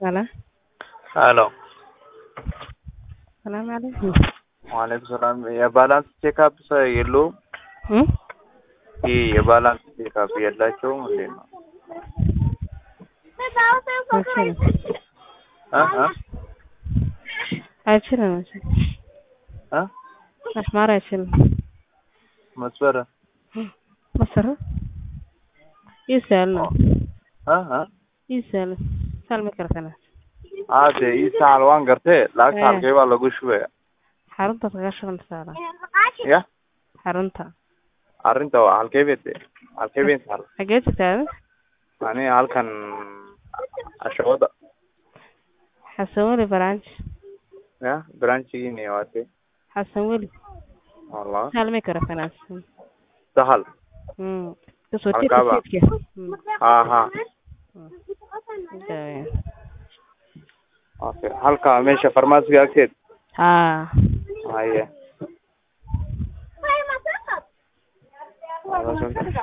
Hello. Hello. Salaam alaikum. Waalaikum salam. Ya balance check-up sa yellow. Ya balance check-up yalla chong lena. Achana. Ha? Achana. Ha? Asmar achana. Maswara. Masara. Isalna. Ha? Isal. Salma kartana. Aade isa alwan garte laak halkee baa lagu shubaya. Xarunta kaga shuban saara. Ya? Xarunta. Arrinta waa halkee bete. Halkee been sar. Xagee jirtaa? Ani halkan ashooda. Xasan Weli branch. Ya? Branchigini waate. Xasan Weli. Wallah. Salma kartana. Sahal. Kasoo Halkaaba. tiirka. Ha. Okay. Halka meesha farmasiga agteed. Ha. Haye.